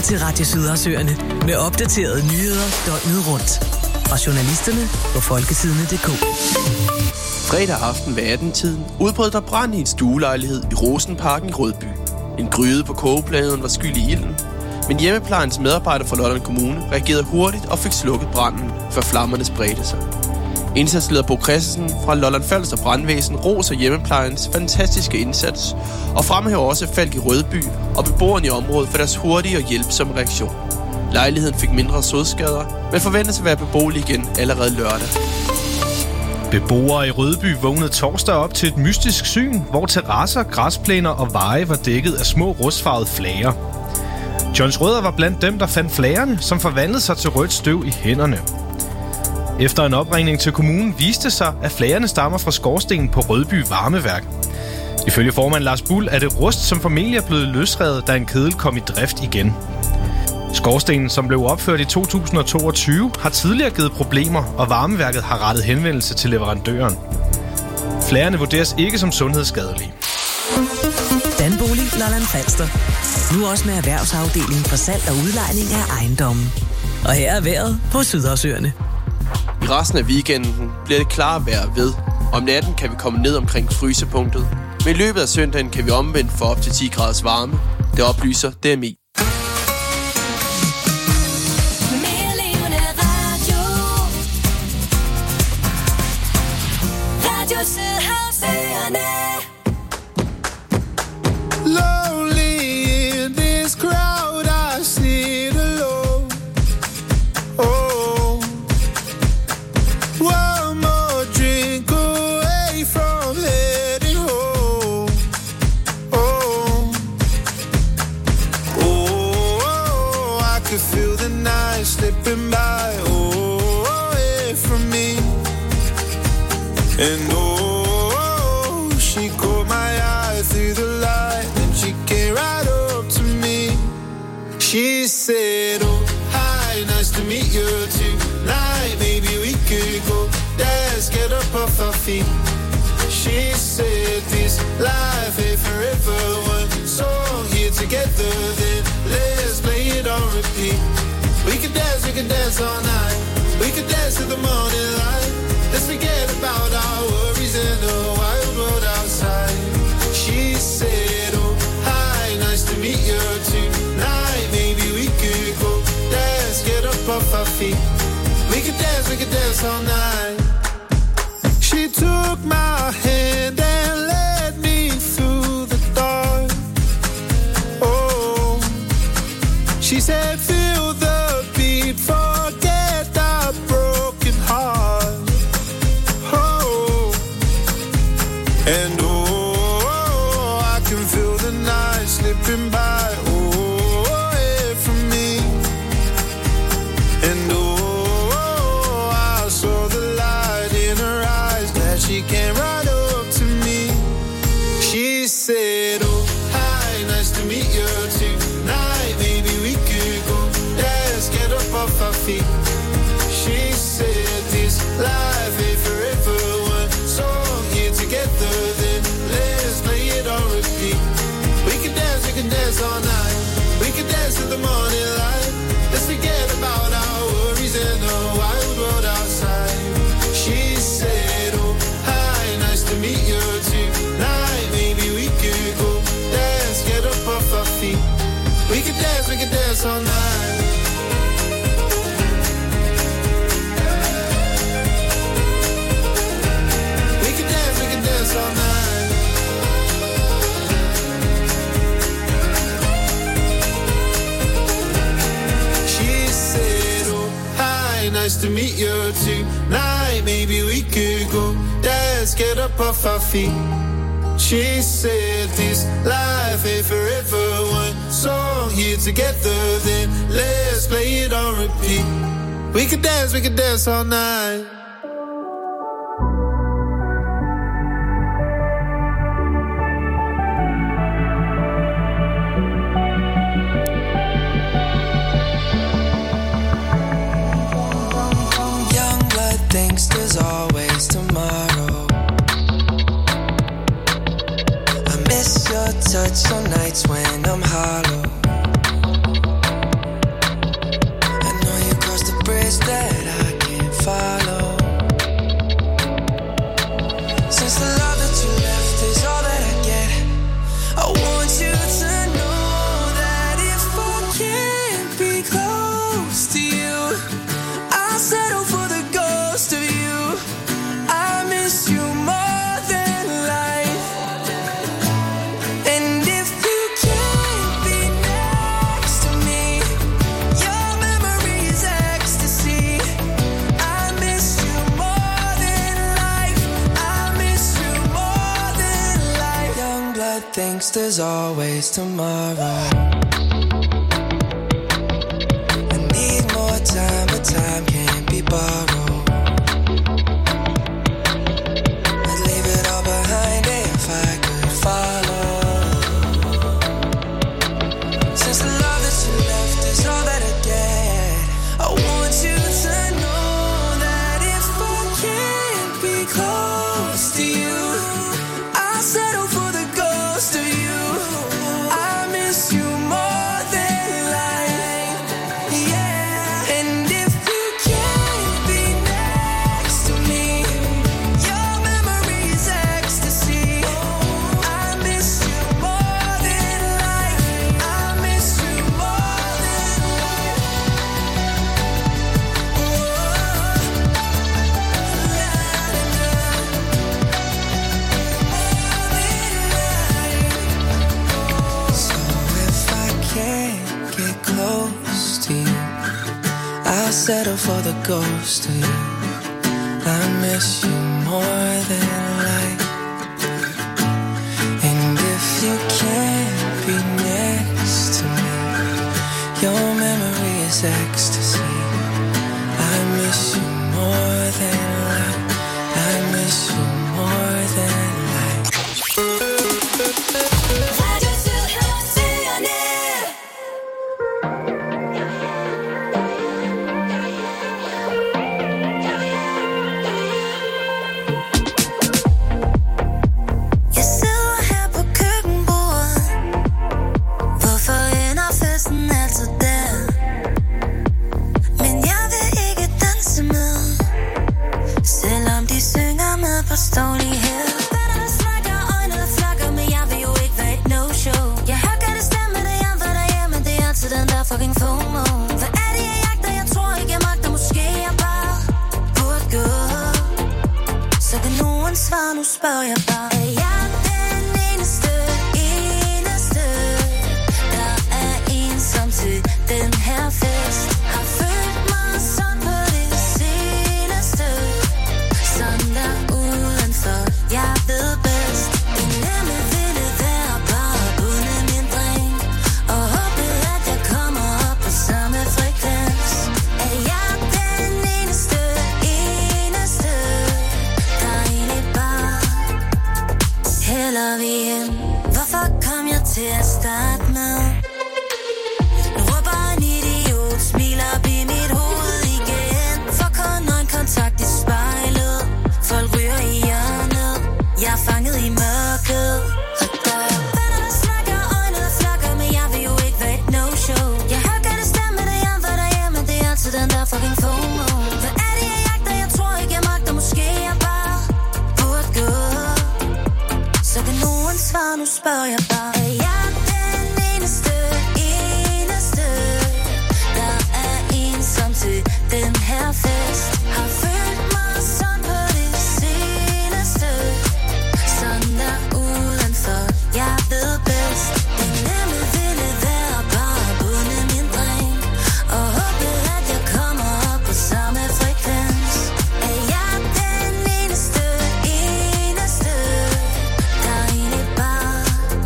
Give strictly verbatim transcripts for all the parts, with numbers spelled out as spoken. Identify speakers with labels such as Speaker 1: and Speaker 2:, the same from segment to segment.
Speaker 1: til Radio Sydersøerne med opdaterede nyheder døgnet rundt. Fra journalisterne på folketidene punktum d k.
Speaker 2: Fredag aften ved atten-tiden udbrød der brand i en stuelejlighed i Rosenparken i Rødby. En gryde på kogepladen var skyld i ilden, men hjemmeplejens medarbejder fra Lolland Kommune reagerede hurtigt og fik slukket branden, før flammerne spredte sig. Indsatsleder Bo Christensen fra Lolland Falster Brandvæsen roser hjemmeplejens fantastiske indsats og fremhæver også Falk i Rødby og beboerne i området for deres hurtige og hjælpsomme reaktion. Lejligheden fik mindre sodskader, men forventes at være beboelig igen allerede lørdag.
Speaker 3: Beboere i Rødby vågnede torsdag op til et mystisk syn, hvor terrasser, græsplæner og veje var dækket af små rustfarvede flager. Johns Rødder var blandt dem, der fandt flagerne, som forvandlede sig til rødt støv i hænderne. Efter en opringning til kommunen viste sig, at flagerne stammer fra skorstenen på Rødby Varmeværk. Ifølge formand Lars Bull er det rust, som formentlig er blevet løsrevet, da en kedel kom i drift igen. Skorstenen, som blev opført i to tusind og toogtyve, har tidligere givet problemer, og varmeværket har rettet henvendelse til leverandøren. Flagerne vurderes ikke som sundhedsskadelige.
Speaker 1: Danbolig Lolland Falster. Nu også med erhvervsafdelingen for salg og udlejning af ejendommen. Og her er vejret på Sydersøerne.
Speaker 2: I resten af weekenden bliver det klare vejr ved. Om natten kan vi komme ned omkring frysepunktet, men i løbet af søndagen kan vi omvendt få op til ti graders varme. Det oplyser D M I.
Speaker 4: And oh, she caught my eye through the light, and she came right up to me. She said, oh, hi, nice to meet you tonight. Maybe we could go dance, get up off our feet. She said, this life ain't forever. One song here together, then let's play it on repeat. We could dance, we could dance all night. We could dance to the morning light. Let's forget about our worries in the wild world outside. She said, oh, hi, nice to meet you tonight. Maybe we could go dance, get up off our feet. We could dance, we could dance all night. She took my hand and led me through the dark. Oh, she said, feel the beat, forget the broken heart. And oh, I can feel the night slipping by, oh, away from me. And oh, I saw the light in her eyes, that she came right up to me. She said, oh, hi, nice to meet you tonight. Maybe we could go dance, get up off our feet. She said, this life ain't forever. One song here together, then let's play it on repeat. We can dance, we can dance all night. We can dance to the morning light. Let's forget about our worries in the wild world outside. She said, oh, hi, nice to meet you tonight. Maybe we could go dance, get up off our feet. We can dance, we can dance all night. We can dance, we can dance all night. She said, oh, hi, nice to meet you tonight. Maybe we could go dance, get up off our feet. She said, this life ain't forever. One song here together, then let's play it on repeat. We could dance, we could dance all night.
Speaker 5: There's always tomorrow. I miss your touch on nights when I'm hollow. there's always tomorrow. I need more time, but time can't be borrowed. I'd leave it all behind if I could follow. Since the love that you left is all that I get, I want you to know that if I can't be close to you, I'll settle for the ghost of you. I miss you more than life, yeah. And if you can't be next to me, your memory is ecstasy. I miss you more than life. I miss you more than life. So if I can't get close to you, I'll settle for the ghost of you. I miss you more than life. And if you can't be next to me, your memory is ecstasy. I miss you more than life. I miss you more than life. Radio Sydhavsøerne. Jeg sidder her på køkkenbordet. Hvorfor ender festen altid der? Men jeg vil ikke danse med, selvom de synger med på stålighed. Vennerne snakker, øjnene flakker, men jeg vil jo ikke være et no-show. Jeg hører godt det stemme, det jeg var derhjemme, det er altid den der fucking FOMO. Hvad er det, jeg jagter? Jeg tror ikke, jeg magter, måske jeg bare burde gå. Så kan nogen svare, nu spørger jeg bare. Er jeg den eneste, eneste, der er ensom til den her fest? Har følt mig sådan på det seneste, sådan der udenfor, jeg ved bedst. Det nemme ville være bare at bunde min drink og håbe, at jeg kommer op på samme frekvens. Er jeg den eneste, eneste, der egentlig bare hælder vi ind? Hvorfor kom jeg til at starte med? Nu råber en idiot, smiler op i mit hoved igen. For kun øjenkontakt i spejlet, folk ryger i hjørnet, jeg er fanget i mørket. Og der er vennerne snakker, øjnene flakker, men jeg vil jo ikke være et no-show. Jeg hører godt det stemme, det jeg var derhjemme, det er altid den der fucking FOMO. Hvad er det, jeg jagter? Jeg tror ikke, jeg magter, måske jeg bare burde gå. Så kan nogen svare, nu spørger jeg bare. Er jeg den eneste, eneste, der er ensom til den her fest? Har følt mig sådan på det seneste, sådan der udenfor, jeg ved bedst. Det nemme ville være bare at bunde min drink og håbe, at jeg kommer op på samme frekvens. Er jeg den eneste, eneste, der egentlig bare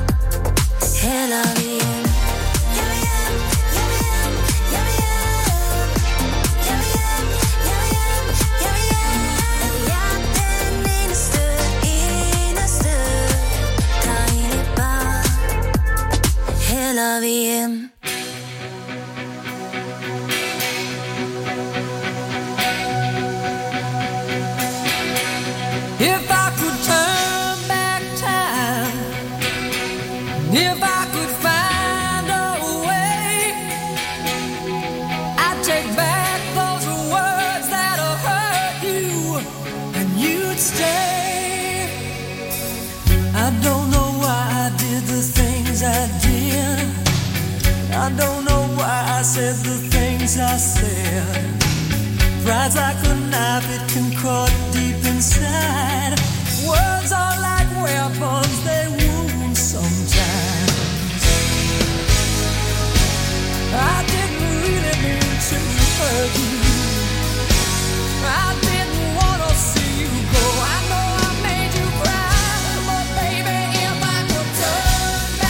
Speaker 5: hælder vi ind? Jeg vil hjem, jeg vil hjem, jeg vil hjem. Jeg vil hjem, jeg vil hjem, jeg vil hjem. Er jeg den eneste, eneste, der egentlig bare hælder vi hjem?
Speaker 6: If I could turn back time, if I could find a way, I'd take back those words that have hurt you, and you'd stay. I don't know why I did the things I did. I don't know why I said the things I said. Pride's like a knife, it can cut deep inside. Words are like weapons, they wound sometimes. I didn't really mean to hurt you. I didn't want to see you go. I know I made you cry, but baby, if I could turn back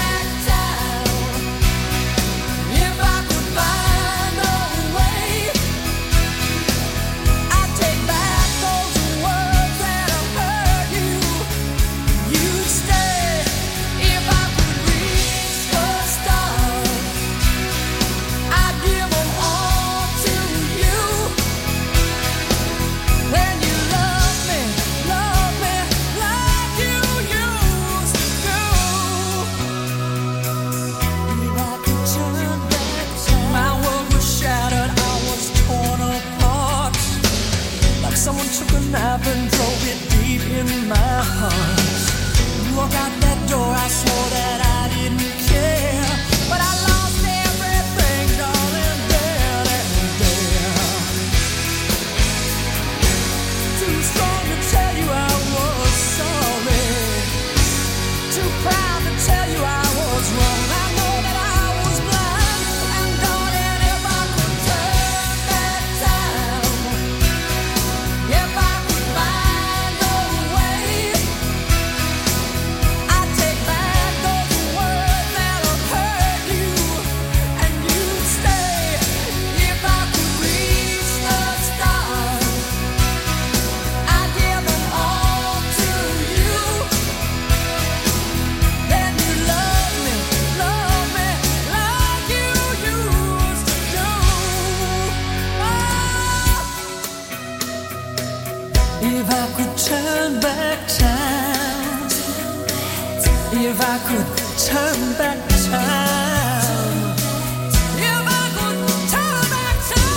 Speaker 6: I could turn back time, if I could turn back time, if I could turn back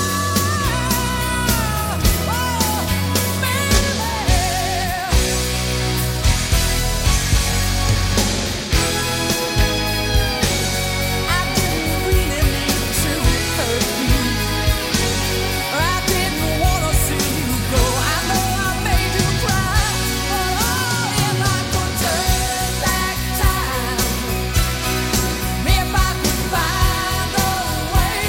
Speaker 6: time, oh, baby. I didn't really mean to hurt you, I didn't want to see you go. I know I made you cry, but oh, if I could turn back time, if I could find a way,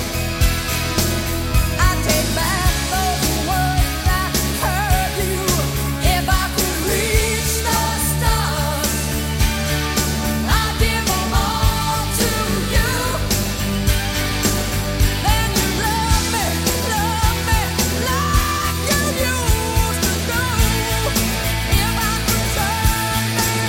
Speaker 6: I'd take back those words I heard you. If I could reach the stars, I'd give them all to you. Then you love me, love me like you used to do. If I could turn back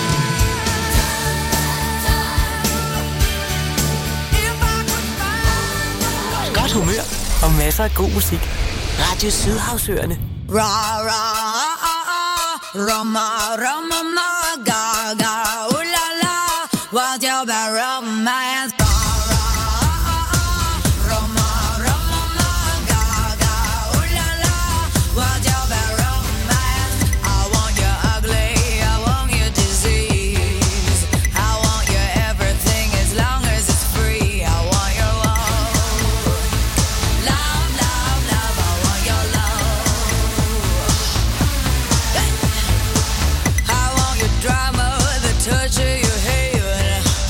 Speaker 6: time, if I could find a way.
Speaker 1: Godt humør og masser af god musik. Radio Sydhavsøerne.
Speaker 5: Ra ra Rama Rama ma ga ga ooh la la, what's your bad romance? Ra ra Rama Rama ma ga ga ooh la la, what's your bad romance? I want you ugly, I want you disease, I want you everything as long as it's free. I want your love, love, love, love. I want your love. I want your drama, the touch of your hair.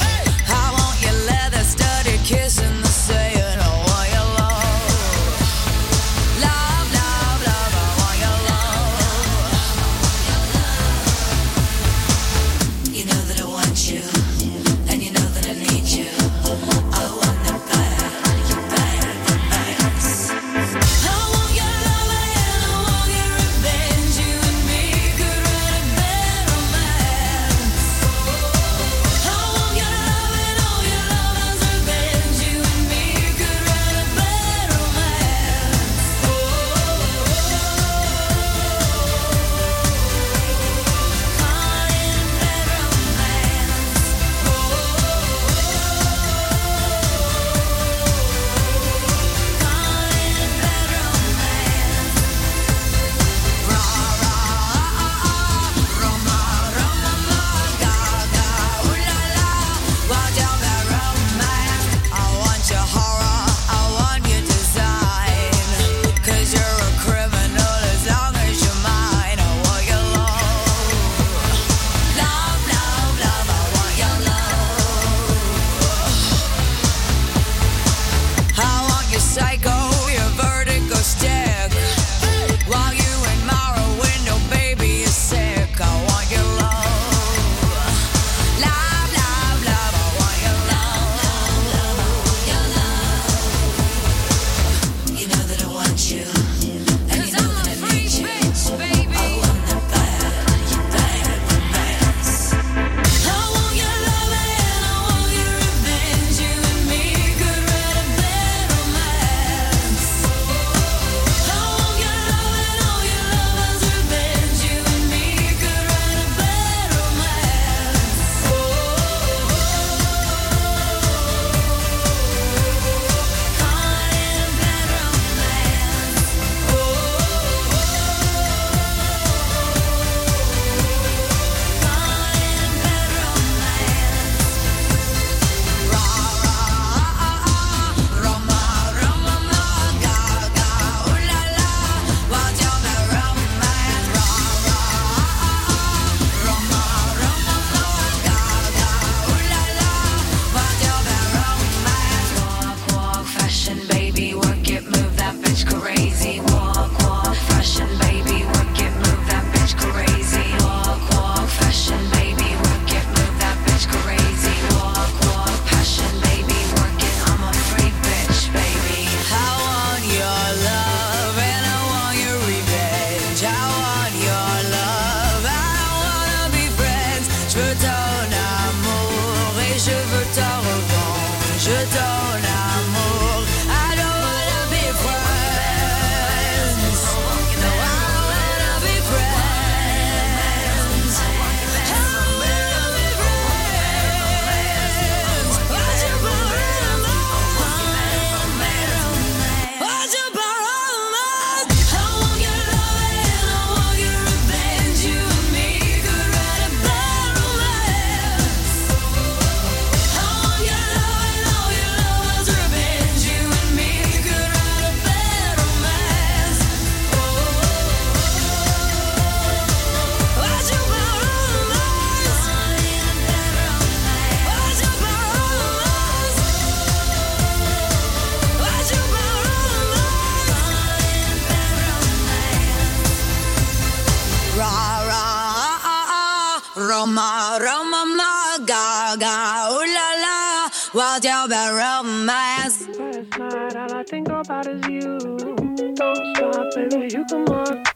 Speaker 5: Roma, Roma, ma, ga, ga, ooh la la, what's your bad romance?
Speaker 6: Last night, all I think about is you. Don't stop, baby, you come on.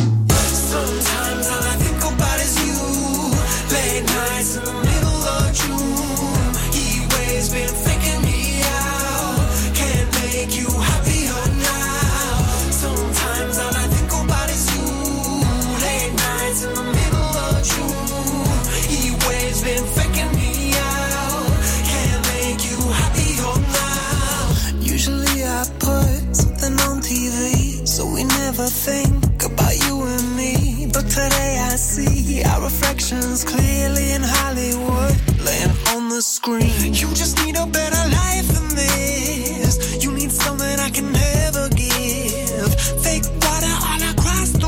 Speaker 4: Sometimes all I think about is you. Late nights in the middle of June. He waves been faking me out. Can't make you happier now. Sometimes all I think about is you. Late nights in the middle of June. He waves been faking me out. Can't make you happier now. Usually I put something on T V, so we never think about you and me. But today I see our reflections clearly in Hollywood, laying on the screen. You just need a better life than this. You need something I can never give. Fake water all across the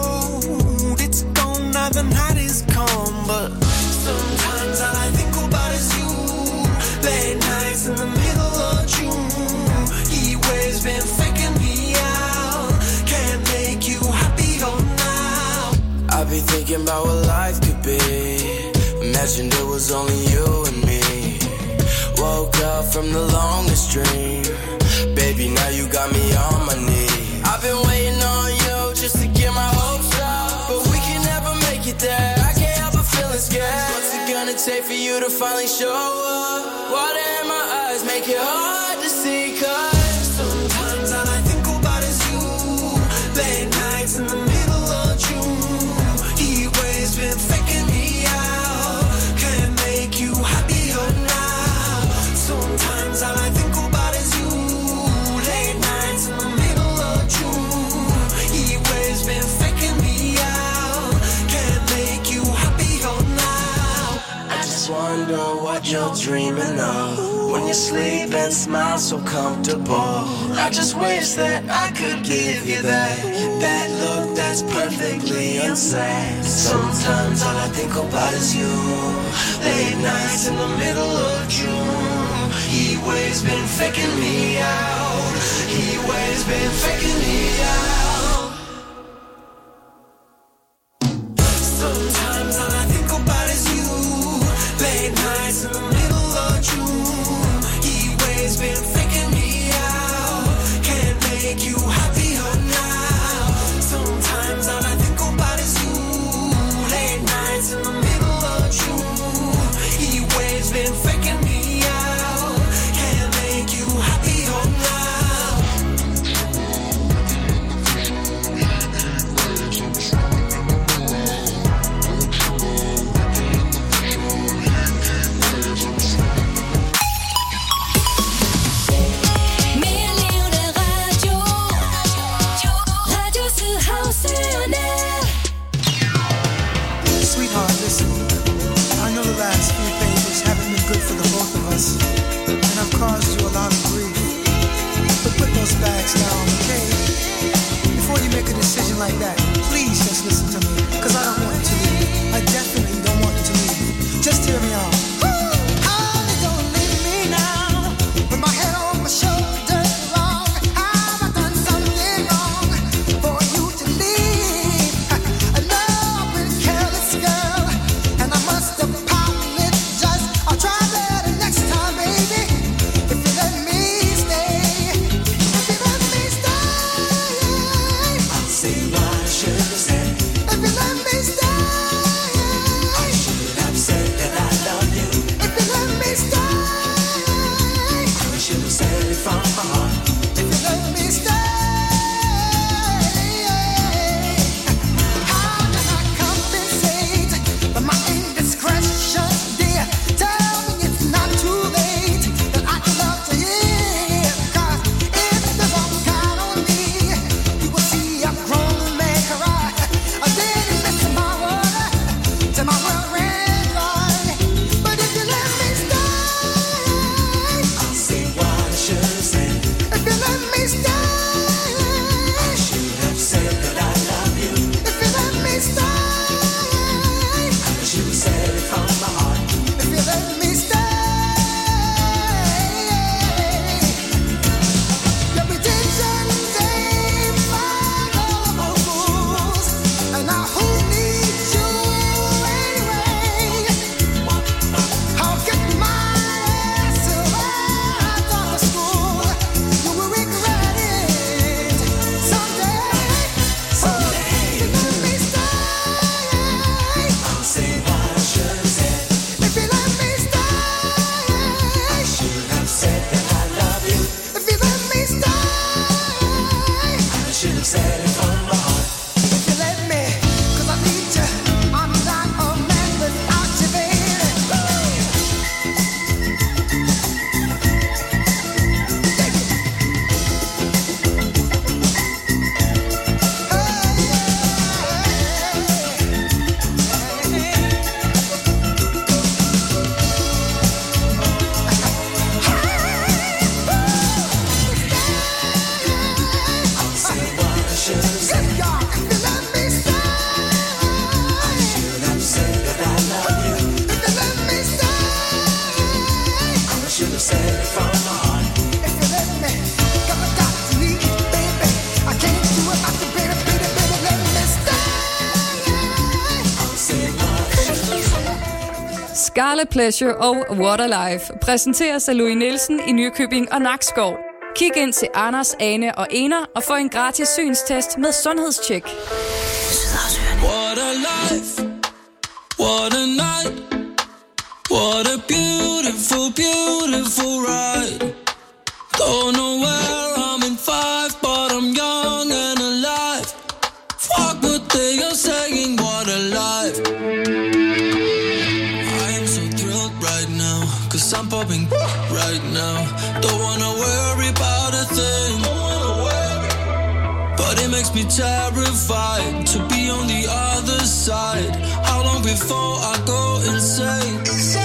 Speaker 4: road. It's gone now, the night is come. But sometimes all I think about is you. Late nights in the middle of June. He waves been faking me out. Can't make you happier now. I be thinking about what life could be. Imagined it was only you and me. Woke up from the longest dream. Baby, now you got me on my knees. I've been waiting on you just to get my hopes up, but we can never make it there. I can't help but feeling scared. What's it gonna take for you to finally show up? Water in my eyes make it hard to see, cause sometimes all I think about is you. Late nights in the middle of June. He waves been faking me out. Can't make you happier now. Sometimes all I think about is you. Late nights in the middle of June. He waves been faking me out. Can't make you happier now. I just wonder what you're dreaming of when you sleep and smile so comfortable. I just wish that I could give you that that look that's perfectly insane. Sometimes all I think about is you. Late nights in the middle of June. He waves been faking me out. He waves been faking me out. Sometimes all I think about is you. Late nights in the middle of June. He waves been faking me out. Can't make you happier now. Sometimes all I think about is you. Late nights in the middle of June. He waves been faking me out. Can't make you happier now.
Speaker 5: Mere levende radio. Radio Sydhavsøerne.
Speaker 7: Sweetheart, listen. I know the last few pages haven't been good for the both of us, and I've caused you a lot of grief. But put those bags down, okay? Before you make a decision like that, please just listen to me, because I don't want you to leave. I definitely don't want you to leave. Just hear me out. How you gonna leave me now? With my head on my shoulders wrong. Have I done something wrong for you to leave? I know I've been a careless girl, and I must apologize. I'll try better next time, baby. If you let me stay, if you let me stay, I'll see what I should have said. If you let me
Speaker 8: Scarlet Pleasure og Waterlife præsenteres af Louis Nielsen i Nykøbing og Nakskov. Kig ind til Anders, Ane og Ener og få en gratis synstest med sundhedstjek.
Speaker 6: What a life, what a night, what a beautiful, beautiful ride. Don't know where I'm in five, but I'm young and alive. Fuck what they are saying, what a life. I am so thrilled right now, cause I'm popping right now. Don't wanna worry about a thing, but it makes me terrified to be on the other side. How long before I go insane?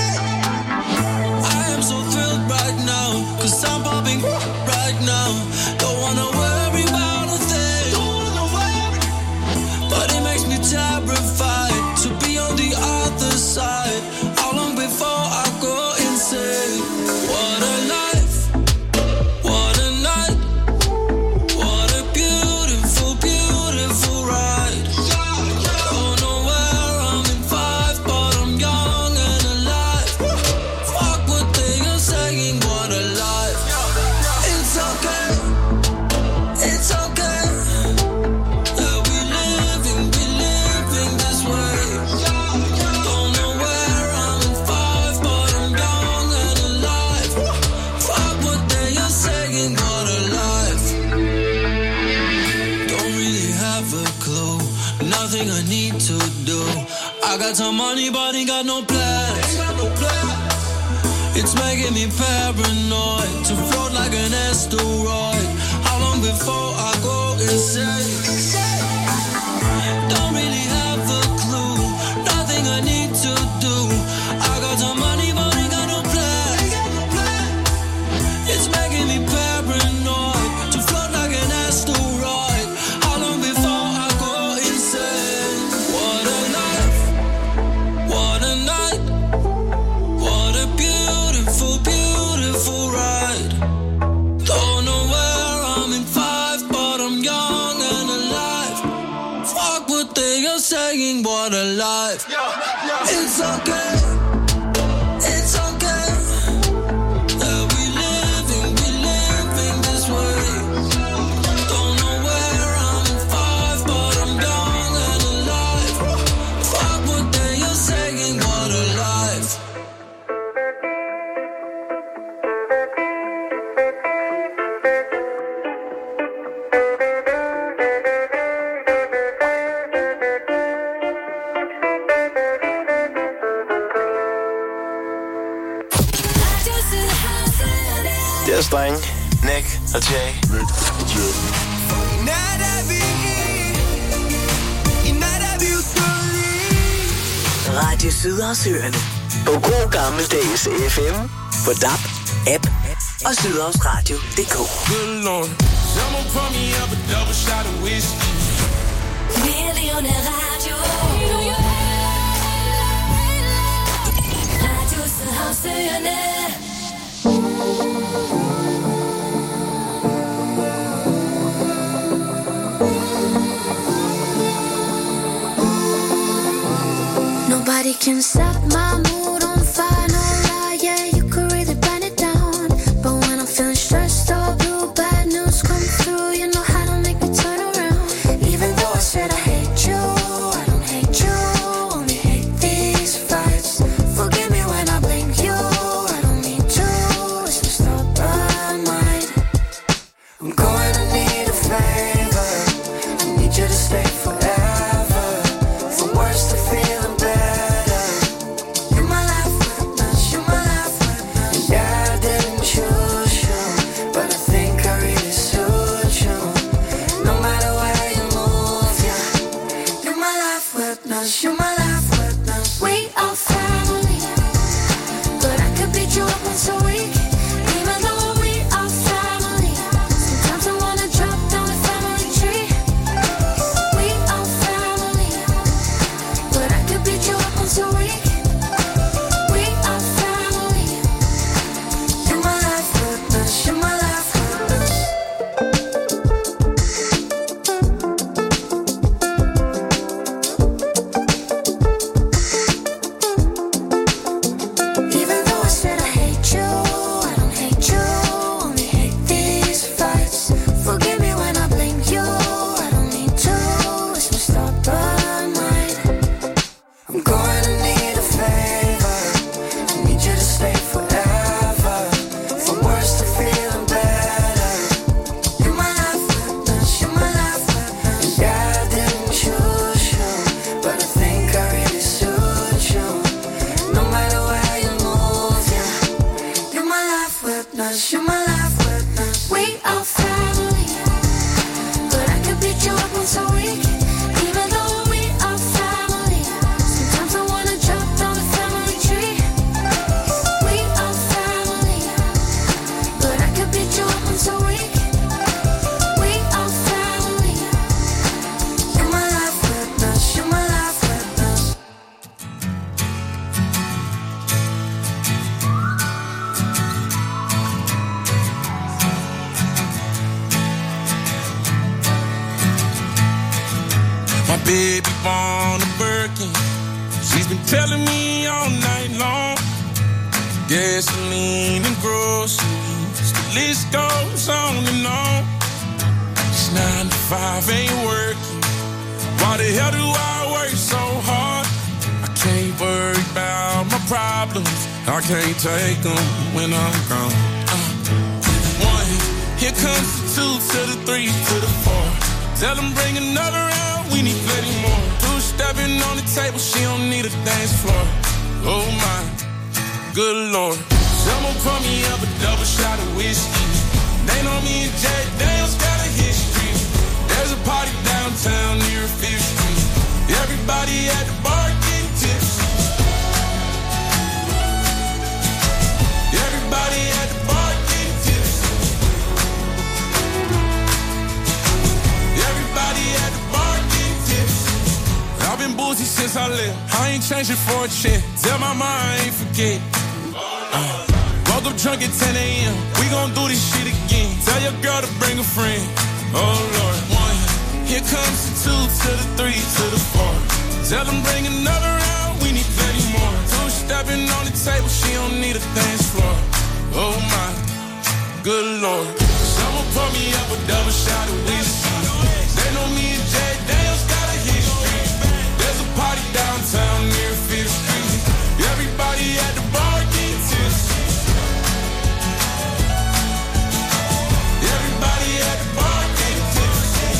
Speaker 6: I am so thrilled right now, cause I'm popping right now. Don't wanna worry about a thing, but it makes me terrified to be on the other side. How long before I go insane? What a life, what a night, what a beautiful, beautiful ride. Don't know where I'm in five, but I'm young and alive. Fuck what they are saying, what a life. It's okay, it's okay that we living, we living this way. Don't know where I'm in five, but I'm young and alive. Fuck what they are saying, what a life. Don't really have a clue, nothing I need to do. I got some money, but ain't got no plans. It's making me paranoid to float like an asteroid. How long before I go insane? Don't really have a clue, nothing I need to do. I got some money, but ain't got no plans. It's making me paranoid to float like an asteroid. How long before I go insane? What a life, what a night, what a beautiful, beautiful ride. Don't know where I'm in five, but I'm young and alive. Fuck what they are saying, what a life. It's okay, it's okay that we living, we living this way. Don't know where I'm in five, but I'm young and alive. Fuck what they are saying, what a life.
Speaker 9: Det er Streng, Nick og Jay.
Speaker 1: Radio Sydhavsøerne. På god gammeldags F M, på D A B, app og sydhavsradio punktum d k.
Speaker 6: Good Lord, someone pour me up a double shot of whiskey.
Speaker 5: Millioner Radio. Radio Sydhavsøerne. Nobody can set my mood on fire, no lie, yeah, you could really burn it down. But when I'm feeling stressed or blue, bad news come through, you know how to make me turn around. Even though I said I hate you, I don't hate you, only hate these fights. Forgive me when I blame you, I don't mean to, it's just stubborn mind. I'm going to need a favor, I need you to stay forever, from worse to feeling better. You're my life witness, you're my life witness. And yeah, I didn't choose you, but I think I really suit you. No matter where you move, yeah. You're my life witness, you're my life witness. We are family, but I could beat you up once a week. Even though we are family, sometimes I wanna drop down the family tree. We are family, but I could beat you up once a week. We are family. You're my life witness, you're my life witness.
Speaker 10: baby born a Birkin. She's been telling me all night long. Gasoline and groceries, the list goes on and on. It's nine to five, ain't working. Why the hell do I work so hard? I can't worry about my problems. I can't take them when I'm gone. Uh, one, here comes the two to the three to the four. Tell them bring another round, we need plenty more. Two stepping on the table, she don't need a dance floor. Oh my, good Lord. Someone pour me up a double shot of whiskey. They know me and Jack Daniels got a history. There's a party downtown near Fifth Street. Everybody at the bar getting tipsy. Everybody at the bar getting tipsy. Everybody at the bar getting tipsy. I've been boozy since I left. I ain't changing for a check. Tell my mind I ain't forget. Uh, woke up drunk at ten a.m. We gon' do this shit again. Tell your girl to bring a friend. Oh Lord. One, here comes the two to the three to the four. Tell them bring another round, we need plenty more. Two stepping on the table, she don't need a dance floor. Oh my, good Lord. Someone pour me up a double shot of whiskey. They know me and Jack Daniels got a history. There's a party downtown near Fifth Street. Everybody at the bar getting tipsy. Everybody at the bar getting tipsy.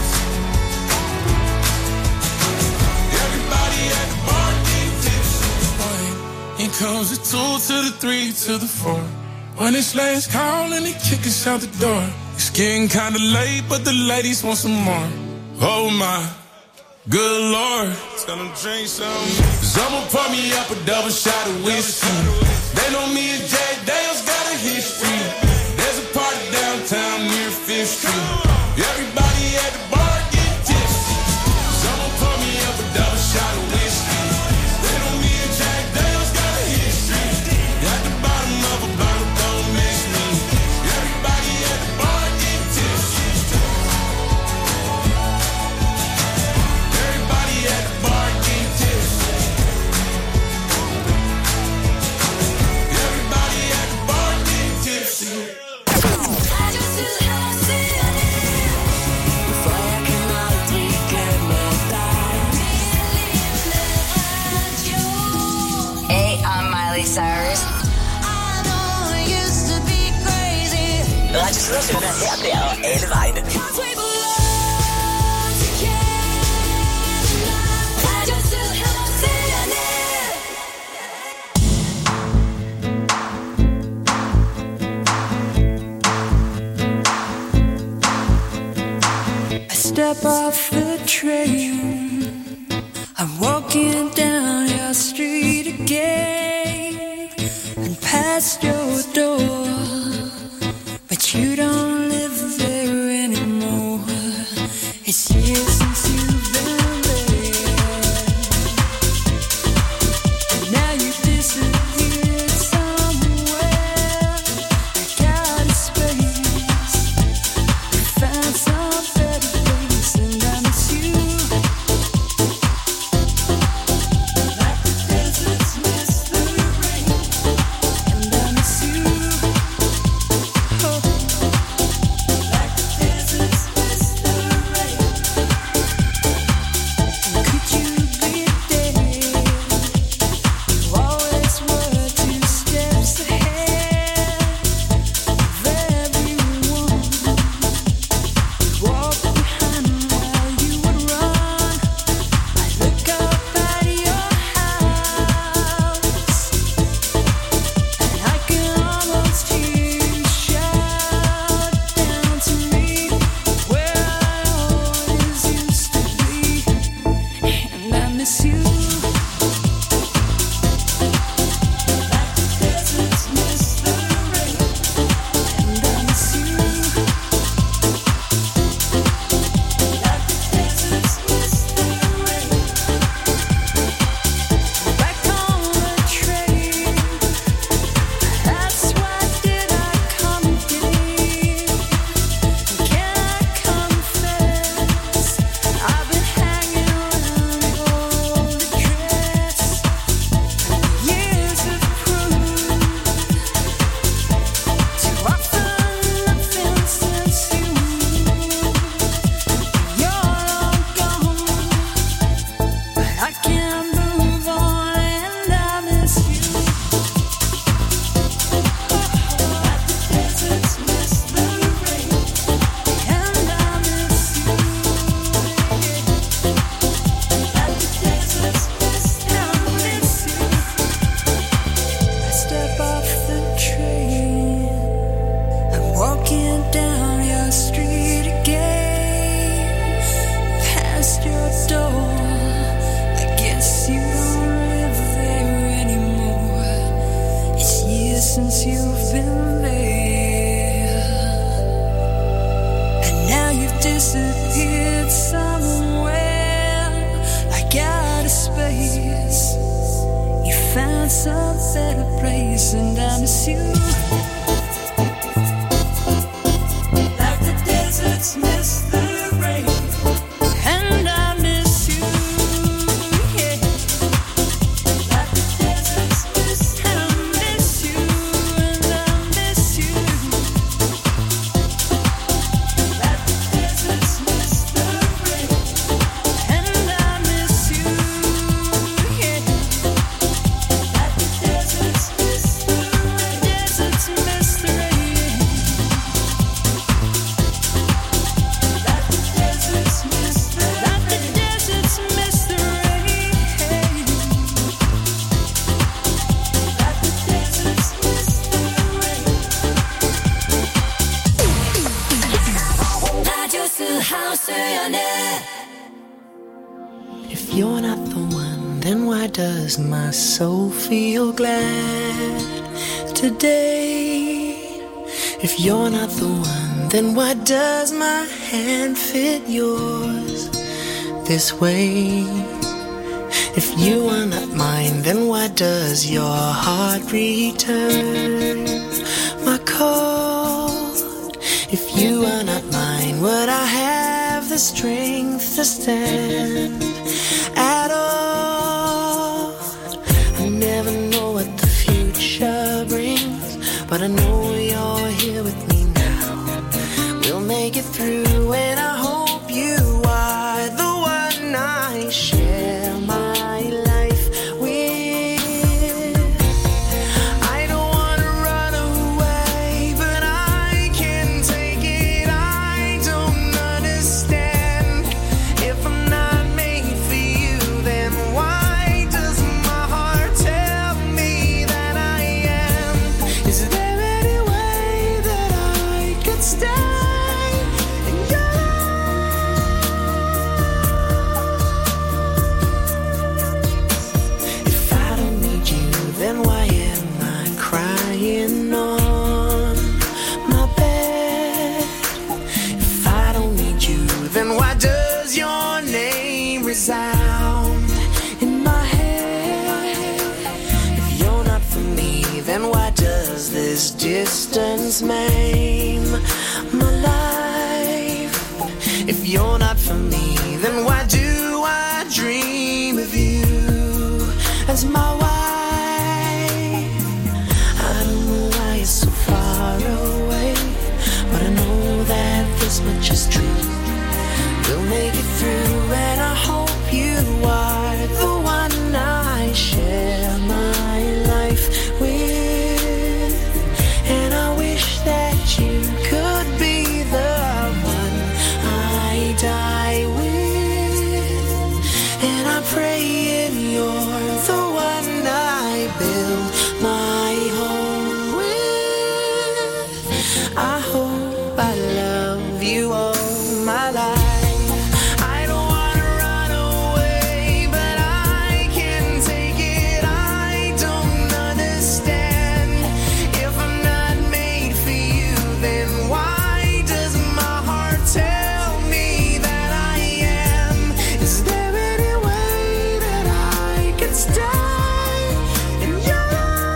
Speaker 10: Everybody at the bar getting tipsy. Here comes the two to the three to the four. When it's last call and they kick us out the door. It's getting kinda late, but the ladies want some more. Oh my, good Lord. Tell them drink some. Someone pour me up a double shot of whiskey. They know me and Jack Daniels got a history. There's a party downtown near Fifth Street. Everybody at the bar getting tipsy. Someone pour me up a double shot of whiskey. They know me and Jack Daniels got a history. At the bottom of a bottle, don't miss me. Everybody at the bar getting tipsy. Everybody at the bar getting tipsy. Everybody at the bar getting tipsy.
Speaker 11: Hey, I'm Miley Cyrus.
Speaker 1: Radio Sønderjylland, her, der og alle vegne.
Speaker 6: I step off the train. I'm walking down your street again and past your door, but you don't live there anymore. It's years since you've been there, and now you disappeared somewhere. I got a space, I found some better place, and I miss you. Like the deserts miss the rain, and I miss you. Oh, like the deserts miss the rain. find some better place, and I miss you. Like the deserts miss the rain, and I miss you. Yeah. Like the deserts miss, and I miss you, and I miss you. Like the deserts miss the rain, and I miss you. Yeah. Like the deserts miss the rain, deserts miss the rain. Like the deserts miss the rain, like the deserts miss the rain. Like the deserts miss the rain. Radio Sydhavsøerne.
Speaker 12: If you're not the one, then why does my soul feel glad today? If you're not the one, then why does my hand fit yours this way? If you are not mine, then why does your heart return my call? If you are not mine, would I have the strength to stand at all? I never know what the future brings, but I know you're here with me now. We'll make it through, and I hope you are the one I share my life with. I don't wanna run away, but I can't take it. I don't understand. If I'm not made for you, then why does my heart tell me that I am? Is there any way that I could stay in your life? If I don't need you, then why am I crying on my bed? If I don't need you, then why does your name resound in my head? If you're not for me, then why does this distance maim my life? If you're not for me, then why do I dream of you as my wife? I don't know why you're so far away, but I know that this much is true. We'll make it through, and I hope you are the one I share my life with. And I wish that you could be the one I die with. And I pray if you're the one I build my home with. I hope I love you all my life. I don't wanna run away, but I can't take it. I don't understand. If I'm not made for you, then why does my heart tell me that I am? Is there any way that I could stay in your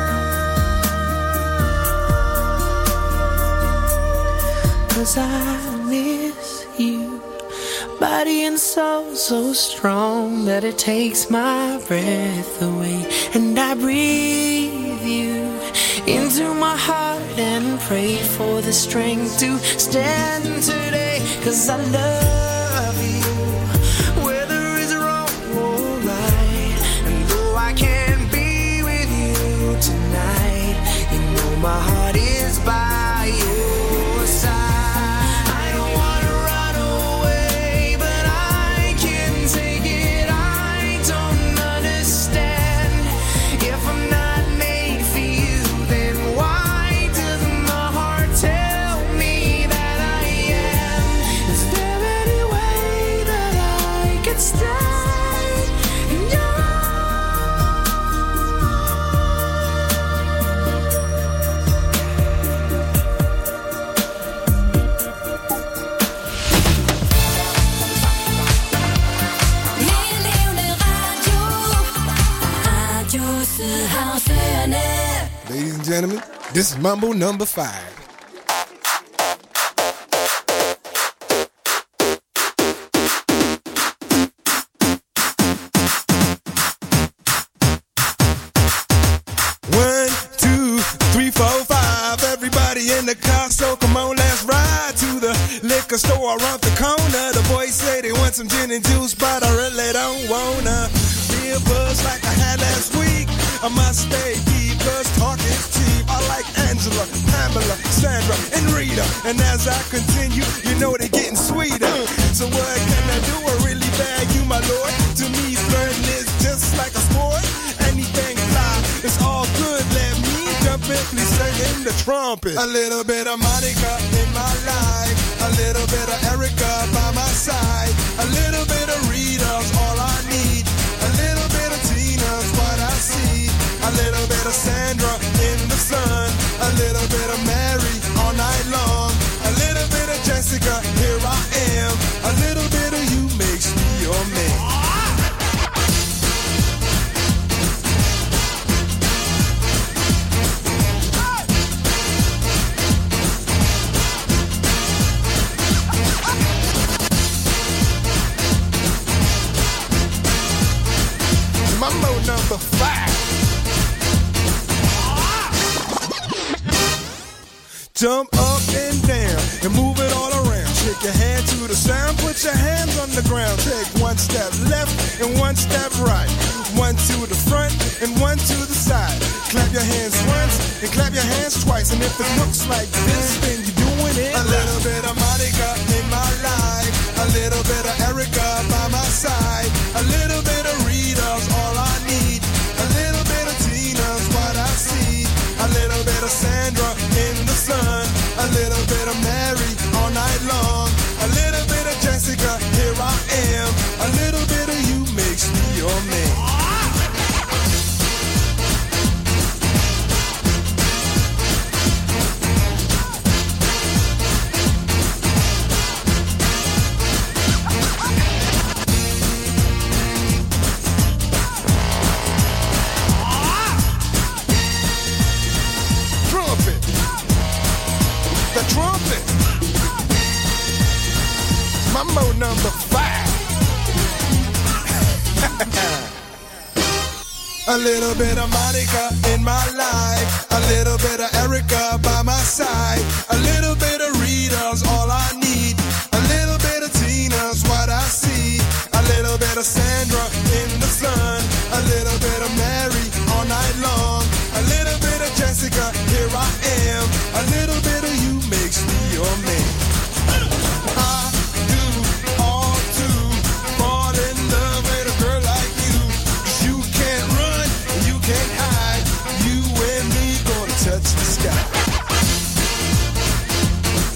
Speaker 12: life? 'Cause I miss you, body and soul so strong that it takes my breath away. And I breathe you into my heart and pray for the strength to stand today. 'Cause I love you, whether it's wrong or right. And though I can't be with you tonight, you know my heart is by your side. I don't wanna run away, but I can't take it. I don't understand. If I'm not made for you, then why does my heart tell me that I am? Is there any way that I could stay in your life?
Speaker 4: gentlemen, this is Mambo number five. One, two, three, four, five. Everybody in the car, so come on, let's ride to the liquor store around the corner. The boys say they want some gin and juice, but I really don't wanna be a buzz like I had last week. I must stay deep, cause talk is cheap. I like Angela, Pamela, Sandra, and Rita. And as I continue, you know they're getting sweeter. So what can I do? I really bag you, my lord. To me, flirting is just like a sport. Anything fly, it's all good. Let me jump in, please sing in the trumpet. A little bit of Monica in my life. A little bit of Erica by my side. A little bit of Rita's all I need. A little bit of Tina's what I see. A little bit of Sandra in the sun. A little bit of Mary all night long. A little bit of Jessica, here I am. A little bit of you makes me your man. Mambo number five. Jump up and down and move it all around. Shake your hand to the sound, put your hands on the ground. Take one step left and one step right. One to the front and one to the side. Clap your hands once and clap your hands twice. And if it looks like this, then you're doing it. A little bit of Monica in my life. A little bit of Erica by my side. A little bit of Rita's all I need. A little bit of Tina's what I see. A little bit of Sandra in the sun. A little bit of Mary all night long. A little bit of Jessica, here I am. A little bit of you makes me your man. Trumpet. Mambo number five. A little bit of Monica in my life. A little bit of Erica by my side. A little bit of Rita's all I need. A little bit of Tina's what I see. A little bit of Sandra in the sun. A little bit of Mary all night long. A little bit of Jessica, here I am. A little bit of you makes me your man. I do all to fall in love with a girl like you. 'Cause you can't run and you can't hide. You and me gonna touch the sky.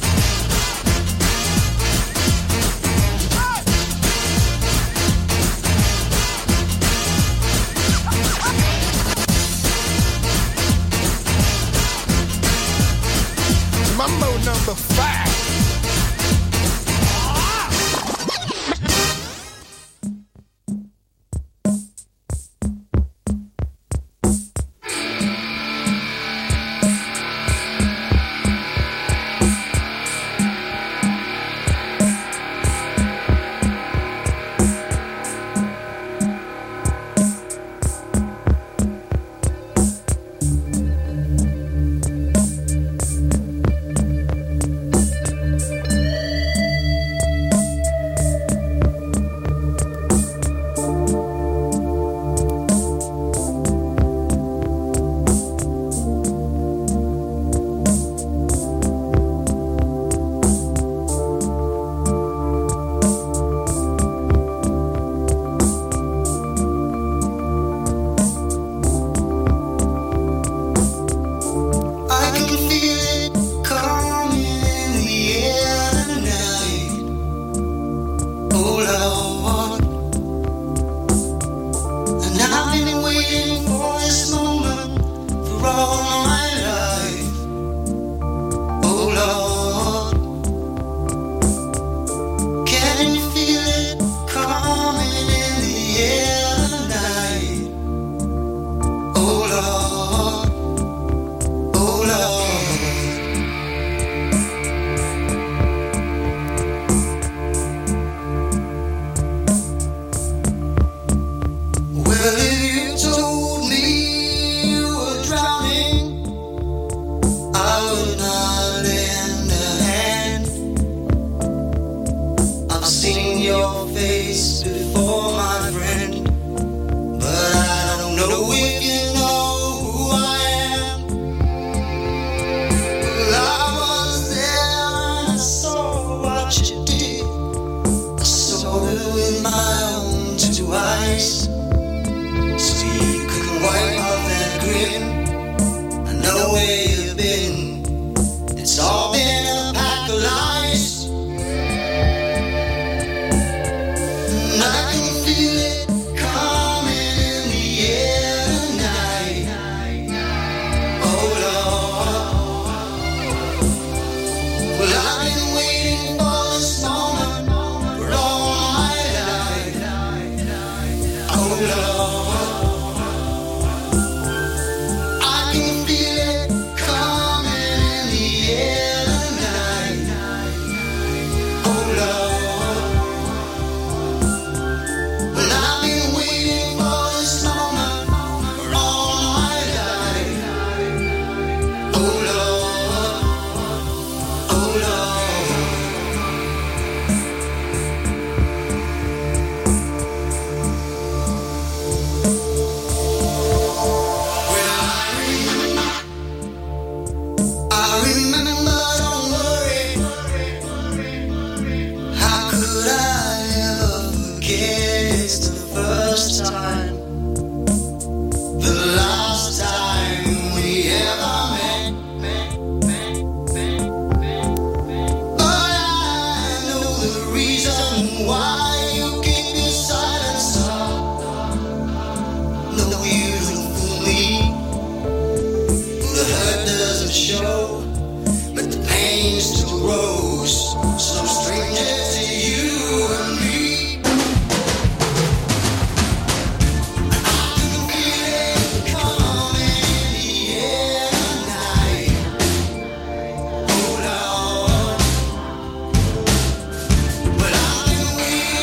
Speaker 13: I've seen your face before, my friend, but I don't know if you know who I am. Well, I was there and I saw what you did. I saw it with my own two eyes. So you can wipe off that grin. I know where you've been. It's all been a pack of lies. And I can feel it coming in the air tonight. Oh Lord. Well, I've been waiting for this moment for all my life. Oh Lord. I can feel it coming in the air tonight. Oh Lord. Well, I've been waiting for this moment for all my life. Oh Lord. Oh Lord. I remember, don't worry. How could I ever forget? It's the first time, the last time we ever met. But I know the reason why you keep your silence up. No, you don't fool me. The hurt doesn't show, but the pain still grows. So stranger to you and me. I can feel it coming in the air tonight. Oh Lord. Well, I've been waiting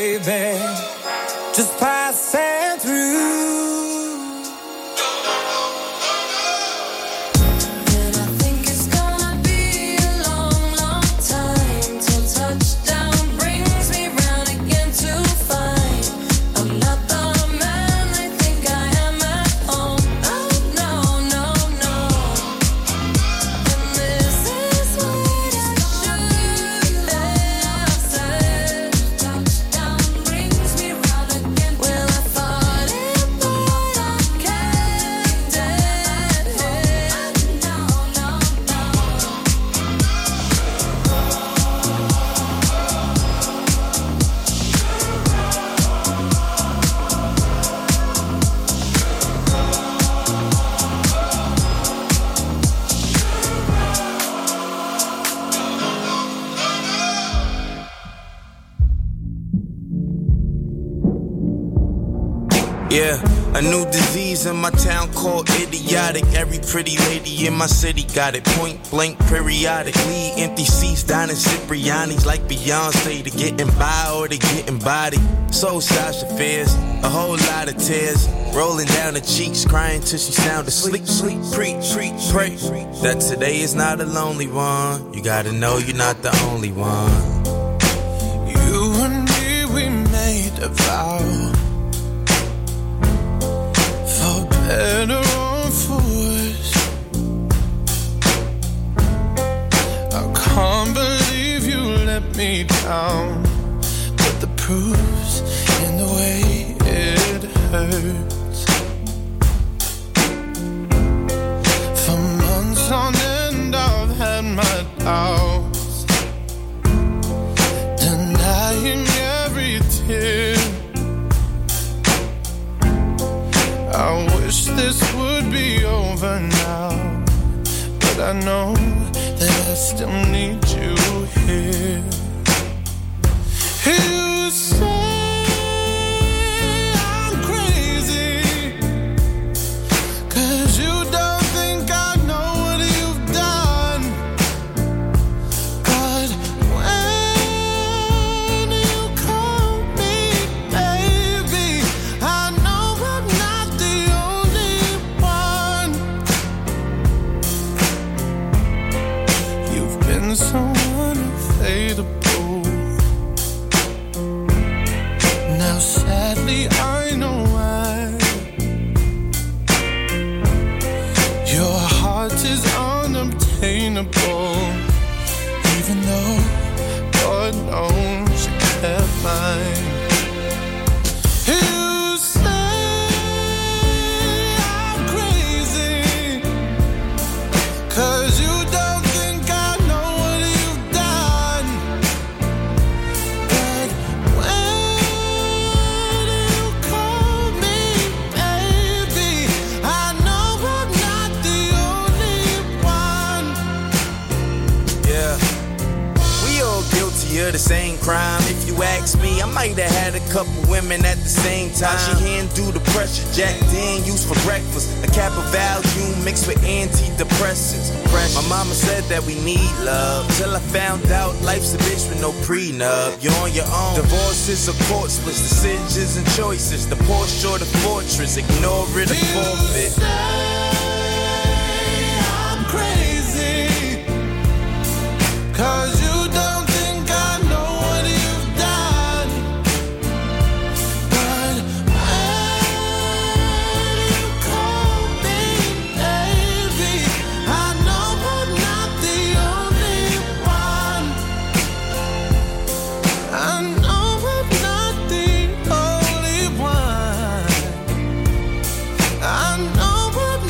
Speaker 6: baby, just passing through.
Speaker 14: Yeah, a new disease in my town called idiotic. Every pretty lady in my city got it. Point blank, periodically. Empty seats, dining Cipriani's like Beyonce. To getting by or to getting body. So Sasha fears, a whole lot of tears. Rolling down her cheeks, crying till she sound asleep. Sleep, preach, preach, pray that today is not a lonely one. You gotta know you're not the only one.
Speaker 6: You and me, we made a vow. For better or for worse, I can't believe you let me down. But the proof's in the way it hurts. For months on end I've had my doubts, denying every tear. I wish this would be over now, but I know that I still need you here. You say I'm crazy, 'cause you don't think I know what you've done. But when you call me baby, I know I'm not the only one. You've been so unfadable. Now sadly I know why. Your heart is unobtainable, even though God knows you kept mine. You say I'm crazy, 'cause you don't think I know what you've done. But when you call me baby, I know I'm not the only one.
Speaker 14: Yeah, we all guilty of the same crime. If you ask me, I might have had a couple women at the same time. She handle the pressure, Jack Dan used for breakfast. A cap of Valium mixed with antidepressants. My mama said that we need love, till I found out life's a bitch with no prenup. You're on your own. Divorces or court splits, decisions and choices. The Porsche or the fortress, ignore it or forfeit.
Speaker 6: I'm crazy, 'cause you don't think I know what you've done. But when you call me baby, I know I'm not the only one. I know I'm not the only one. I know I'm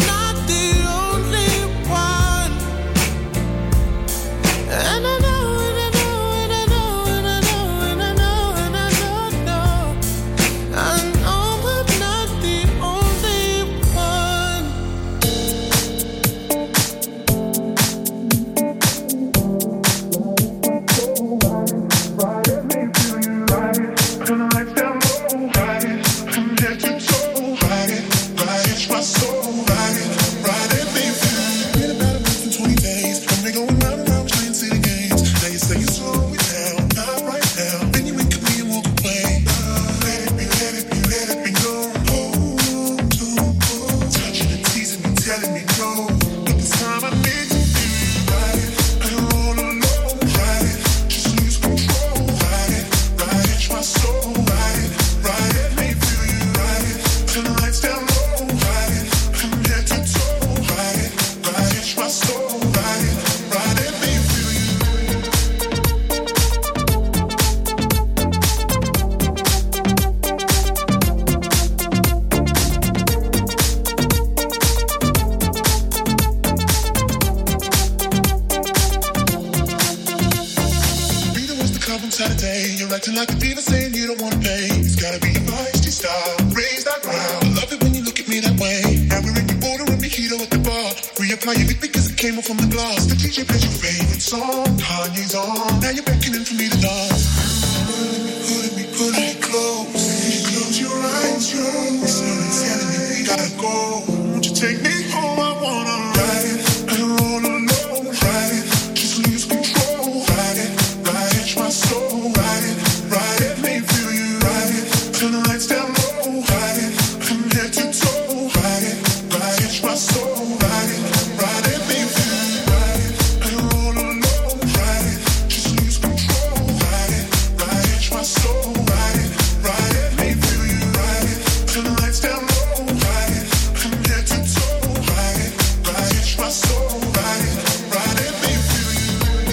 Speaker 15: Acting like a diva saying you don't wanna pay. It's gotta be your feisty style. Raise that ground. I love it when you look at me that way. Now we're in your border and mojito at the bar. Reapply your lip because it came off from the glass. The D J plays your favorite song. Kanye's on. Now you're beckoning for me to dance. Pulling me, pulling me close. Close your eyes, your eyes. It's telling me we gotta go. Won't you take me home? I wanna ride it. I don't wanna know. Ride it. Just lose control. Ride it. Ride it. My soul. Ride it. Ride it. Make me feel you. Ride it. Turn the lights down low. Ride it. From head to toe. Ride it. Ride it. My soul. Ride it. Ride it. Make me feel you. Ride it. I don't wanna know. Ride it. Just lose control. Ride it. Ride it. My soul. Ride it. Ride it. Make me feel you. Ride it. Turn the lights down low. Ride it. From head to toe. Ride it. Ride it. My soul. Ride it. Ride it. Make me feel you.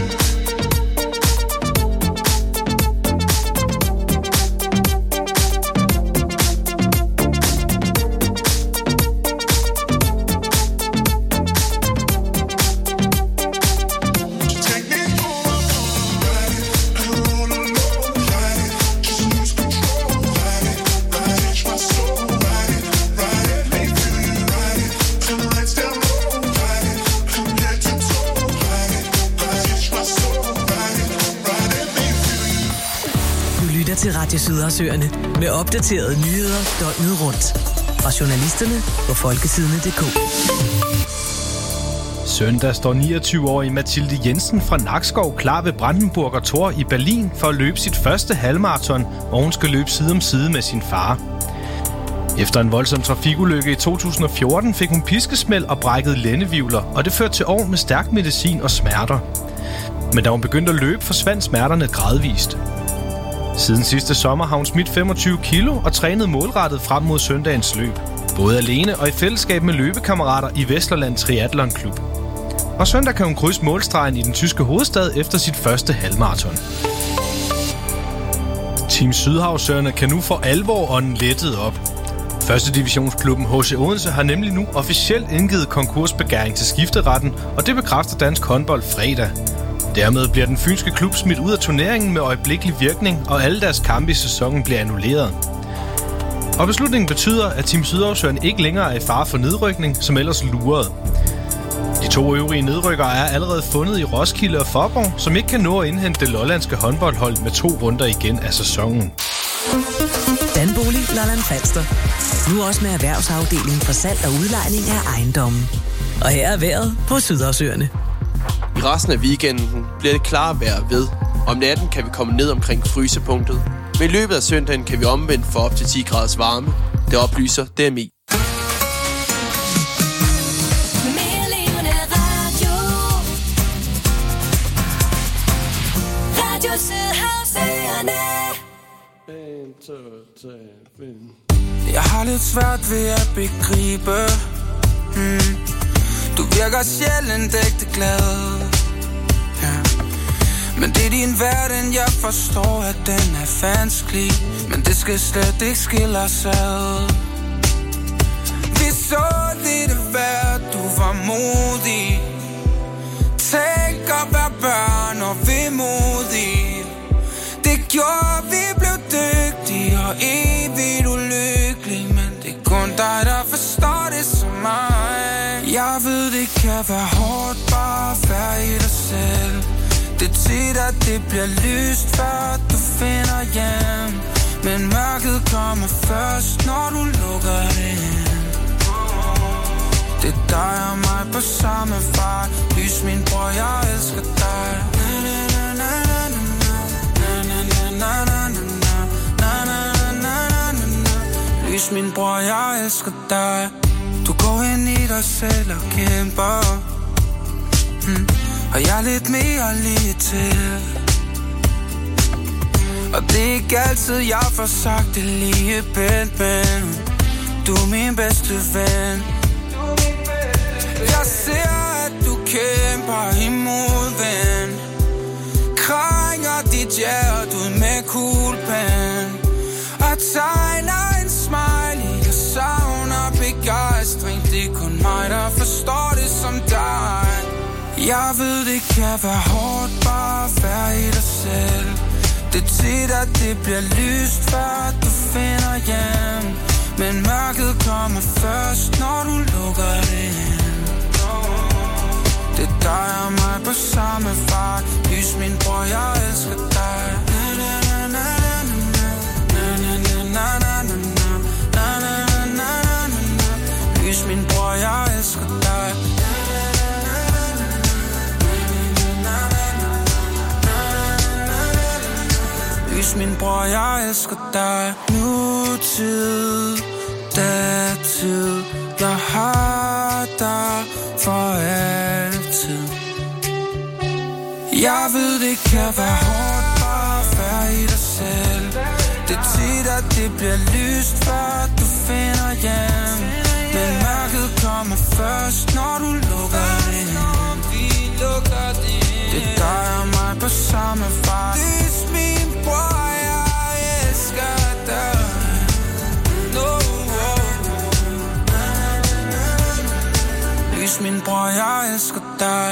Speaker 15: Take me home. Ride it. I don't wanna know. Ride it. Just lose control. Ride it. Ride it. My soul. Ride it. Ride it. Make me feel you. Ride it. Turn the lights down low. Ride it. From head to toe. Ride it. Ride it. My soul. Ride it. Ride it. Make me feel you.
Speaker 1: Du lytter til Radio Sydhavsøerne med opdaterede nyheder døgnet rundt. Fra journalisterne på folketidene punktum d k.
Speaker 3: Søndag står niogtyve-årige Mathilde Jensen fra Nakskov klar ved Brandenburger Tor i Berlin for at løbe sit første halvmarathon, hvor hun skal løbe side om side med sin far. Efter en voldsom trafikulykke i to tusind og fjorten fik hun piskesmæld og brækkede lændevivler, og det førte til år med stærk medicin og smerter. Men da hun begyndte at løbe, forsvandt smerterne gradvist. Siden sidste sommer har hun smidt femogtyve kilo og trænet målrettet frem mod søndagens løb. Både alene og i fællesskab med løbekammerater i Vesterland Triathlon Klub. Og søndag kan hun krydse målstregen i den tyske hovedstad efter sit første halvmarathon. Team Sydhavsøerne kan nu for alvor ånden lettet op. Første divisionsklubben H C Odense har nemlig nu officielt indgivet konkursbegæring til skifteretten, og det bekræfter Dansk Håndbold fredag. Dermed bliver den fynske klub smidt ud af turneringen med øjeblikkelig virkning, og alle deres kampe i sæsonen bliver annulleret. Og beslutningen betyder, at Team Sydhavsøerne ikke længere er i fare for nedrykning, som ellers lurede. De to øvrige nedrykkere er allerede fundet i Roskilde og Faaborg, som ikke kan nå at indhente det lollandske håndboldhold med to runder igen af sæsonen.
Speaker 1: Danbolig Lolland Falster. Nu også med erhvervsafdelingen for salg og udlejning af ejendommen. Og her er vejret på Sydhavsøerne.
Speaker 2: I resten af weekenden bliver det klare vejr ved. Om natten kan vi komme ned omkring frysepunktet. Men i løbet af søndagen kan vi omvendt få op til ti graders varme. Det oplyser D M I.
Speaker 16: Jeg har lidt svært ved at begribe hmm. Du virker sjældent ægte glad ja. Men det er din verden, jeg forstår, at den er vanskelig. Men det skal slet ikke skille os ad. Vi så lidt af hvert, du var modig. Tænk at være børn og vemodig. Det gjorde, vi blev dygtige og evigt ulykkelige. Men det er kun dig, der forstår det som mig. Jeg ved, det kan være hårdt bare at være i dig selv. Det er tit, at det bliver lyst, før du finder hjem. Men mørket kommer først, når du lukker det ind. Det er dig og mig på samme fart. Lys min bror, jeg elsker dig. Lys min bror, jeg elsker dig. Du går ind i dig selv og kæmper hmm. Og jeg er lidt mere lige til. Og det er ikke altid, jeg får sagt det lige pænt, men du er min bedste ven. Jeg ser, at du kæmper imod ven. Krænger dit hjerte ud med kuglepen. Og tegner en smiley. Jeg savner begejstring. Det er kun mig, der forstår det som dig. Jeg ved, det kan være hårdt bare at være i dig selv. Det Det er tit, at det bliver lyst, før du finder hjem. Men mørket kommer først, når du lukker det ind. Det er dig og mig på samme fart. Lys min bror, jeg elsker dig. Na na na na na na na na na na na na. Lys min bror, jeg elsker dig. Lys min bror, jeg elsker dig. Nutid, datid, jeg har dig for altid. Jeg ved, det kan være hårdt bare at være i dig selv. Det er tit, at det bliver lyst, før du finder hjem. Men mørket kommer først, når du lukker det ind. Det er dig og mig på samme fart. Lys min bror, jeg elsker dig. No. Lys min bror, jeg elsker dig.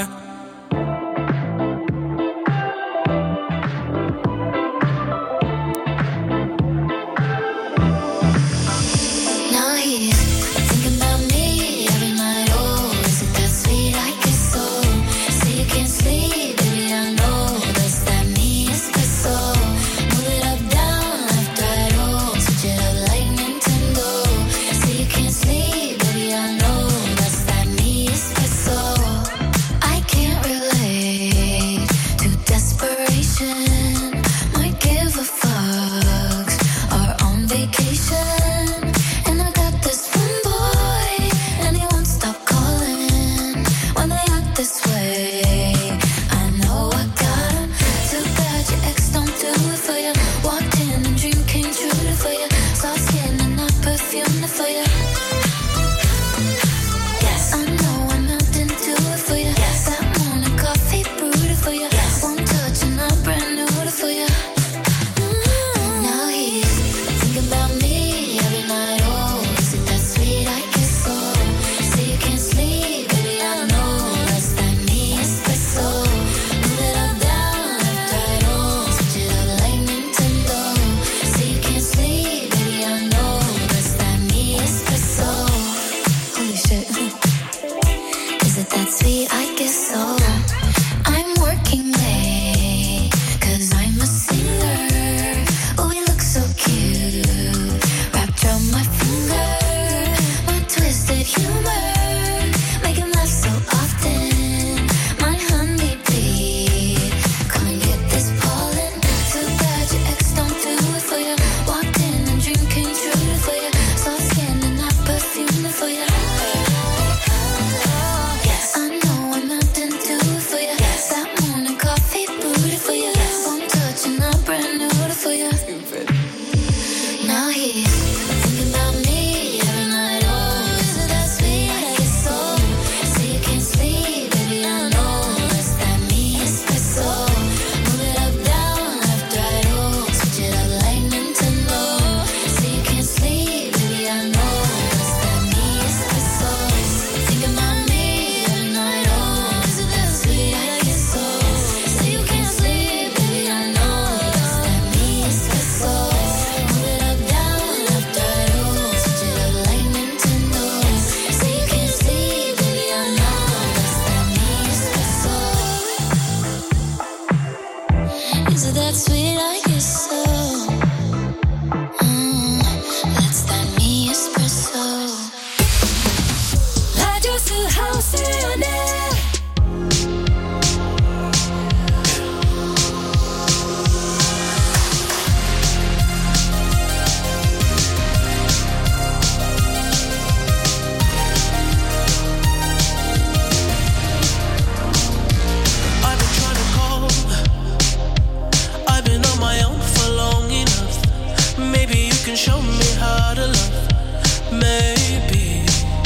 Speaker 17: Show me how to love. Maybe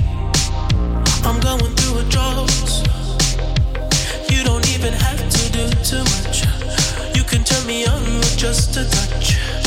Speaker 17: I'm going through a drought. You don't even have to do too much. You can turn me on with just a touch.